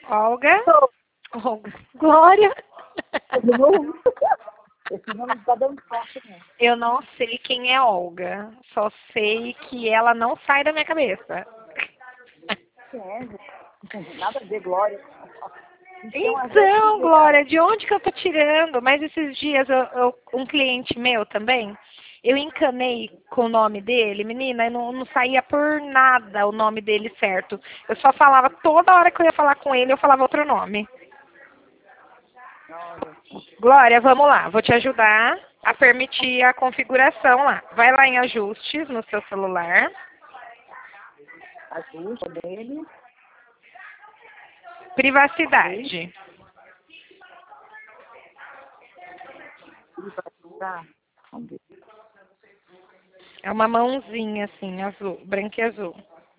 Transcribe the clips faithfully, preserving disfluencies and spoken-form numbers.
Olga? Sou. Olga. Glória? De novo? Esse nome não tá dando sorte, não. Eu não sei quem é Olga. Só sei que ela não sai da minha cabeça. É, nada a ver, Glória. Então, Glória, de onde que eu tô tirando? Mas esses dias, eu, eu- um cliente meu também, eu encanei com o nome dele, menina, e não, não saía por nada o nome dele certo. Eu só falava, toda hora que eu ia falar com ele, eu falava outro nome. Olha. Glória, vamos lá, vou te ajudar a permitir a configuração lá. Vai lá em ajustes no seu celular. Ajuste dele. Privacidade. Tá. Vamos ver. É uma mãozinha assim, azul, branca e azul.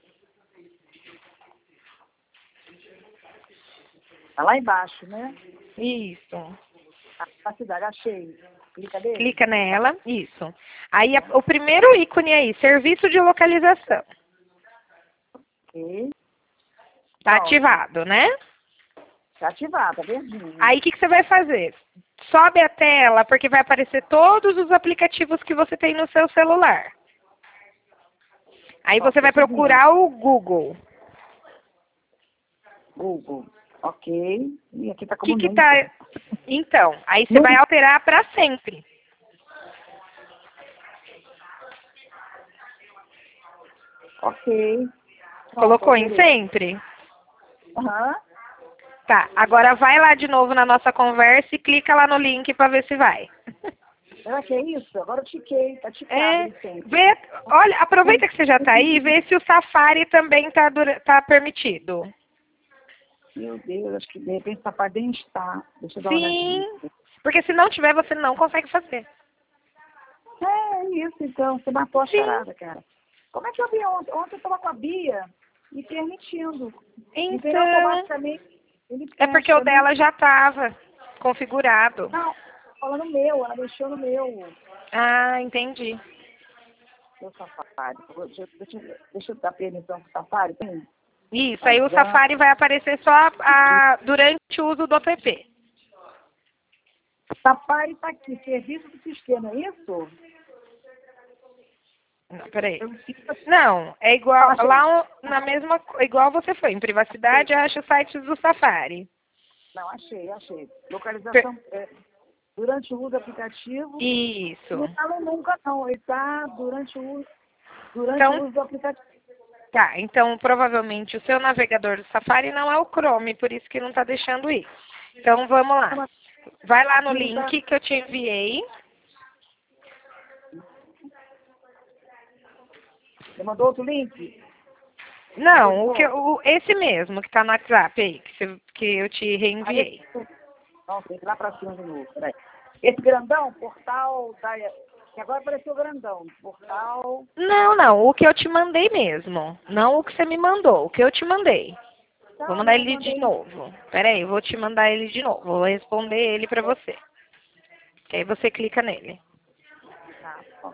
Tá lá embaixo, né? Isso. A capacidade, achei. Clica dele. Clica nela, isso. Aí a- o primeiro ícone aí, serviço de localização. Ok. Tá Pronto. ativado, né? Tá ativado, tá verdinho. Aí o que, que você vai fazer? Sobe a tela, porque vai aparecer todos os aplicativos que você tem no seu celular. Aí Ó, você tô vai subindo. procurar o Google. Google. Ok. E aqui tá O como que que nunca. tá... Então, aí você Nunca. vai alterar para sempre. Ok. Colocou em alterei. sempre? Aham. Tá, agora vai lá de novo na nossa conversa e clica lá no link para ver se vai. Será que é isso? Agora eu tiquei. Tá ticado É, ele sempre. vê, olha, aproveita que você já está aí e vê se o Safari também está tá permitido. Meu Deus, acho que de repente tá para dentro está. Deixa eu dar uma olhadinha. Sim, porque se não tiver, você não consegue fazer. É isso, então. Você matou a Sim. charada, cara. Como é que eu vi ontem? Ontem eu estava com a Bia me permitindo. Me veio Então, automaticamente. Ele é porque o eu não- dela já estava configurado. Não, falando no meu, ela mexeu no meu. Ah, entendi. Meu Safari. Deixa, eu- deixa, eu- deixa eu dar permissão pro Safari. Tem? Isso, aí o Advan- Safari vai aparecer só a- a- durante o uso do app. Safari está aqui, serviço do sistema, é isso? Não, peraí. Eu fiz Não, é igual Achei. lá na mesma, co- igual você foi, em privacidade, acha os sites do Safari. Não, achei, achei. Per- Localização é, durante o uso do aplicativo. Isso. Não está no nunca, não. Ele está durante o uso, durante Então, o uso do aplicativo. tá, então provavelmente o seu navegador do Safari não é o Chrome, por isso que não está deixando ir. Então vamos lá. Vai lá no Aqui não tá. link que eu te enviei. Você mandou outro link? Não, o que, eu- o, esse mesmo que está no WhatsApp aí, que, você- que eu te Ah, reenviei. esse, não, tem que ir lá para cima de novo. Peraí. Esse grandão, portal da. Que agora apareceu grandão. Portal. Não, não, o que eu te mandei mesmo. Não o que você me mandou, o que eu te mandei. Vou Não, mandar não, ele de mandei. novo. Pera aí, eu vou te mandar ele de novo. Vou responder ele pra você. Que aí você clica nele. Tá, ó.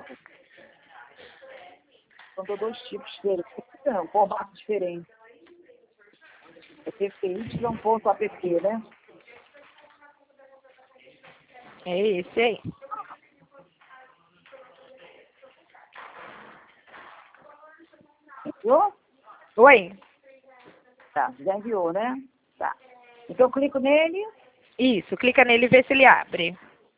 Mandou dois tipos diferentes. Não, formato diferente. É P P Y ponto app, né? É esse aí. Enviou? Oi? Tá, já enviou, né? Tá. Então eu clico nele. Isso, clica nele e vê se ele abre.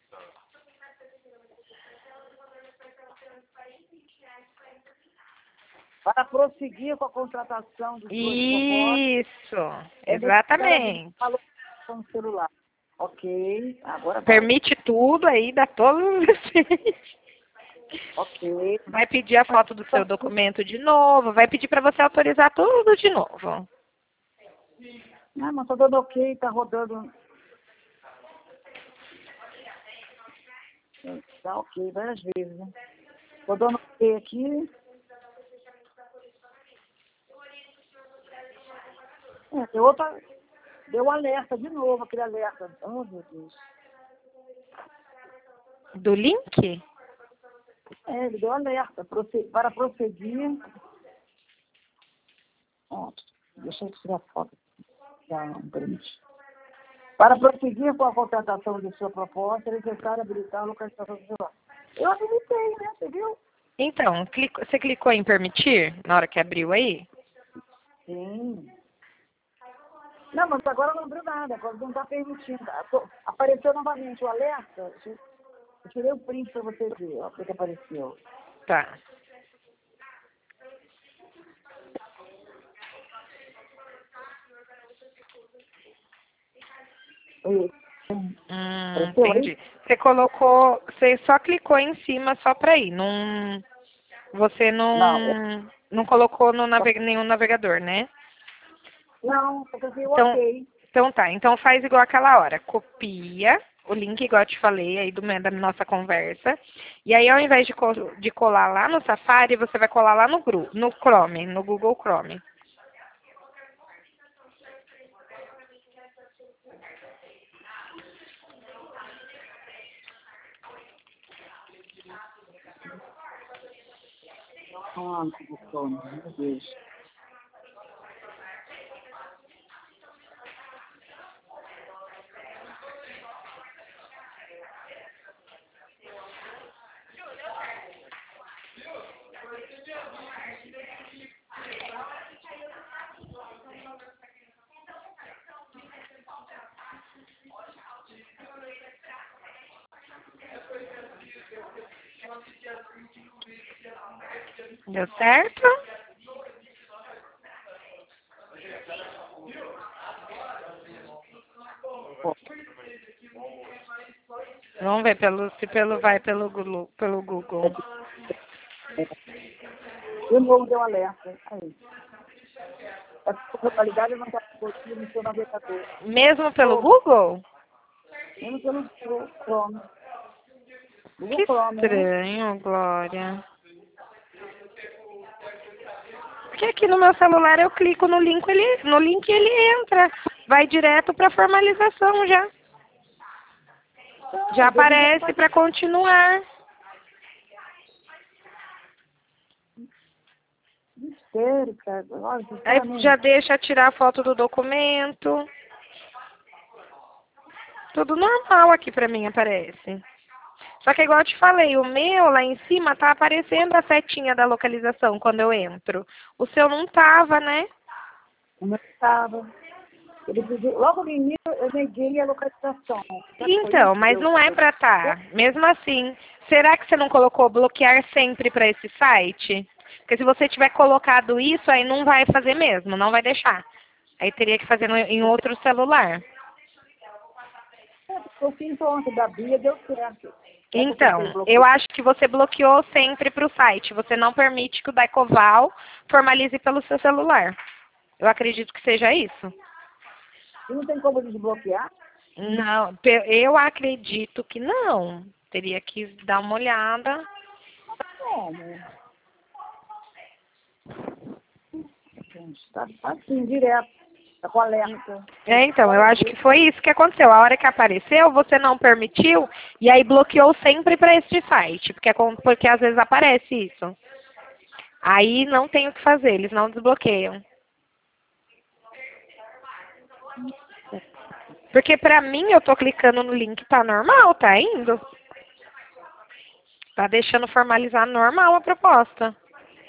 Para prosseguir com a contratação dos dois propósitos. Isso, É necessário exatamente. a locação no celular. Ok, agora vai. Permite tudo aí, dá todos os defeitos. Ok. Vai pedir a foto do seu documento de novo, vai pedir para você autorizar tudo de novo. Ah, mas tá dando ok, tá rodando. Tá ok, várias vezes, né? Tô dando ok aqui. É, deu outra. Deu alerta de novo, aquele alerta. Oh, meu Deus. Do link? É, ele deu alerta. Prosse- para prosseguir. Ó, deixa eu tirar a foto. Tá, um print. Para prosseguir com a contratação de sua proposta, é necessário habilitar a localização do celular. Eu habilitei, né? Você viu? Então, clico- você clicou em permitir na hora que abriu aí? Sim. Não, mas agora não abriu nada, agora não está permitindo. Apareceu novamente o alerta. Eu tirei o print para você ver, ó, o que apareceu. Tá. Oi. Hum, Apareceu aí? entendi. Você colocou, você só clicou em cima só para ir. Não, você Não, eu- não, não colocou no naveg, nenhum navegador, né? não, eu coloquei o Então, ok. então tá. Então faz igual aquela hora. Copia o link, igual eu te falei aí do, da nossa conversa. E aí, ao invés de, co- de colar lá no Safari, você vai colar lá no, Gru- no Chrome, no Google Chrome. Ah, que bacana, meu Deus. Deu certo? Vamos ver pelo, se pelo vai pelo, Glu- pelo Google. De novo deu alerta. Aí. Essa localidade não está disponível no seu navegador. Mesmo pelo Ou, Google? menos pelo Google Chrome. Que Google Chrome, né? estranho, Glória. Porque aqui no meu celular eu clico no link, ele, no link ele entra. Vai direto para formalização já. Já Então, às vezes não aparece faz para continuar. mistério, cara. Olha, Aí já sinceramente. deixa tirar a foto do documento. Tudo normal aqui para mim aparece. Só que igual eu te falei, o meu lá em cima tá aparecendo a setinha da localização quando eu entro. O seu não tava, né? Como eu estava. Ele pediu, logo no início eu neguei a localização. Já foi Então, isso? mas Eu, não é eu, para estar. Mesmo assim, será que você não colocou bloquear sempre para esse site? Porque se você tiver colocado isso, aí não vai fazer mesmo, não vai deixar. Aí teria que fazer no- em outro celular. eu fiz ontem da Bia, deu certo. É porque você Então, eu bloqueou. acho que você bloqueou sempre para o site. Você não permite que o Daicoval formalize pelo seu celular. Eu acredito que seja isso. E não tem como desbloquear? Não, pe- eu acredito que não. Teria que dar uma olhada. Como? Gente, tá assim, direto. Tá com alerta. É, então, eu Várias acho que vezes. foi isso que aconteceu. A hora que apareceu, você não permitiu e aí bloqueou sempre para este site, porque, é com- porque às vezes aparece isso. Aí não tem o que fazer, eles não desbloqueiam. Porque pra mim, eu tô clicando no link, tá normal, tá indo. Tá deixando formalizar normal a proposta.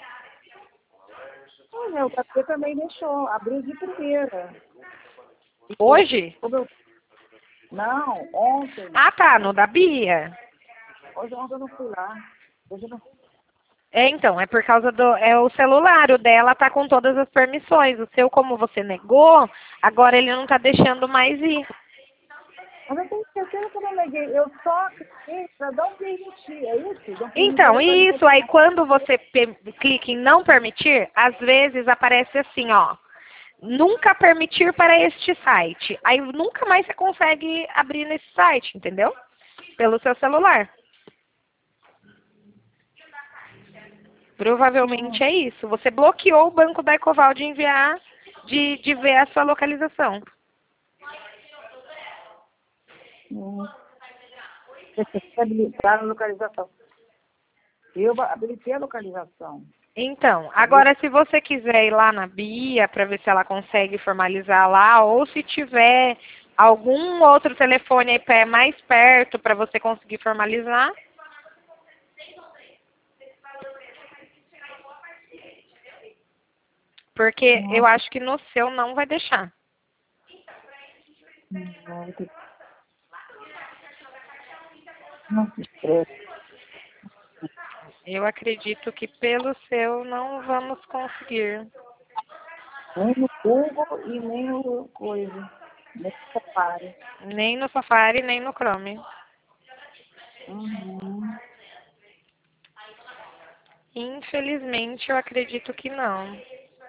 Ah, meu, o café também deixou. Abriu de primeira. Eu, Hoje? como eu, não, ontem. Ah, tá, no da Bia. Hoje ontem eu não fui lá. Hoje eu não É, então, é por causa do... É o celular, o dela tá com todas as permissões. O seu, como você negou, agora ele não tá deixando mais ir. Mas eu tenho certeza que eu não neguei. Eu só cliquei para não permitir. É isso? Não permitir a Então, isso, aí localização. quando você pe- clica em não permitir, às vezes aparece assim, ó. Nunca permitir para este site. Aí nunca mais você consegue abrir nesse site, entendeu? Pelo seu celular. Provavelmente é isso. Você bloqueou o banco da Ecoval de enviar, de, de ver a sua localização. Hum. Você habilitar a localização. Eu habilitei a localização. Então, agora se você quiser ir lá na Bia para ver se ela consegue formalizar lá, ou se tiver algum outro telefone aí pé mais perto para você conseguir formalizar. Porque eu acho que no seu não vai deixar. Não se estresse. Eu acredito que pelo seu não vamos conseguir. Nem no Google e nem no coisa. Nem no Safari. Nem no Safari, nem no Chrome. Uhum. Infelizmente, eu acredito que não.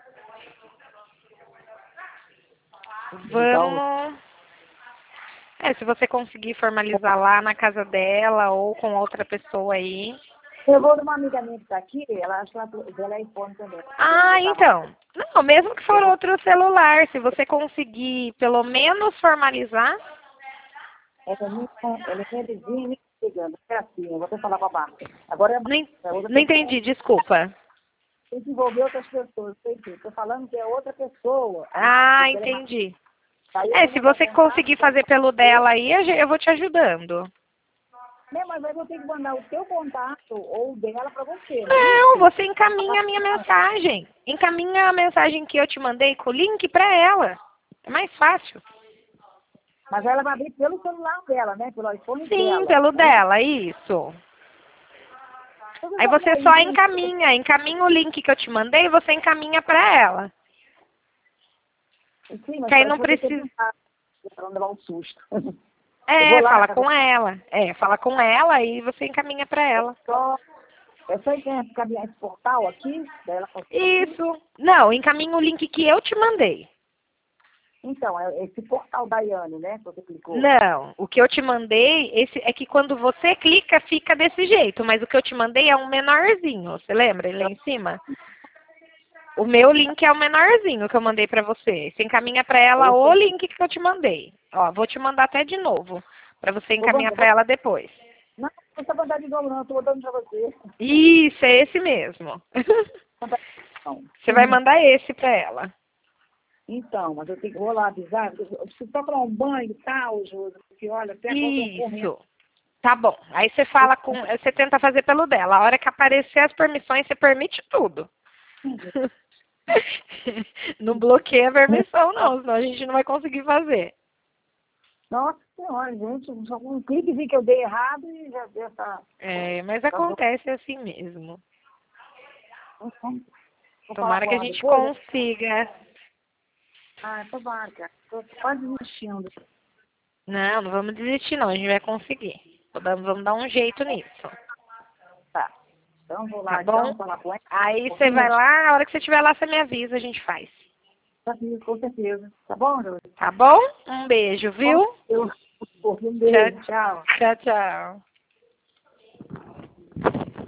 Vamos... É, se você conseguir formalizar lá na casa dela ou com outra pessoa aí. Eu vou de uma amiga minha que está aqui, ela acha que ela dela é iPhone também. Ah, então. Não, mesmo que for outro celular, se você conseguir pelo menos formalizar. Essa é minha, ela é minha vizinha me pegando. É assim, eu vou até falar com a marca. Agora é Não, en- não entendi, desculpa. tem que envolver outras pessoas. Estou falando que é outra pessoa. Ah, entendi. É, se você conseguir fazer pelo dela aí, eu eu vou te ajudando. Não, mas aí eu vou ter que mandar o teu contato ou o dela para você. Né? Não, você encaminha a minha mensagem. Encaminha a mensagem que eu te mandei com o link para ela. É mais fácil. Mas ela vai abrir pelo celular dela, né? Pelo iPhone Sim, dela. pelo dela, isso. Aí você só encaminha, encaminha o link que eu te mandei e você encaminha para ela. Sim, mas que aí não precisa. Para não levar um susto. É, lá, fala com ela. É, fala com ela e você encaminha para ela. Só, é só encaminhar esse portal aqui? Dela Isso. Não, encaminha o link que eu te mandei. Então, é esse portal Daiane, né? Que você clicou. Não, o que eu te mandei esse, é que quando você clica, fica desse jeito. Mas o que eu te mandei é um menorzinho. Você lembra? Ele lá em cima? O meu link é o menorzinho que eu mandei pra você. Você encaminha pra ela o link que eu te mandei. Ó, vou te mandar até de novo. Pra você encaminhar pra ela depois. Não, não precisa mandar de novo, não. Estou mandando pra você. Isso, é esse mesmo. Você vai mandar esse pra ela. Então, mas eu tenho que vou lá avisar. Eu preciso só tomar um banho e tal, Júlio. Porque, olha, até Isso. Tá bom. Aí você fala com. Você tenta fazer pelo dela. A hora que aparecer as permissões, você permite tudo. Não bloqueia a permissão, não, senão a gente não vai conseguir fazer. Nossa senhora, gente, só um clique vi que eu dei errado e já deu essa... É, mas acontece assim mesmo. Tomara que a gente consiga. Ah, tomara, cara. Tô quase desistindo. Não, não vamos desistir, não. A gente vai conseguir. Vamos dar um jeito nisso. Tá. Então, vou lá, tá bom? então, falar com ela. Aí você vai lá, a hora que você estiver lá, você me avisa, a gente faz. Tá, com certeza. Tá bom, Júlio? Tá bom? Um beijo, viu? Eu, um beijo. Tchau. Tchau, tchau.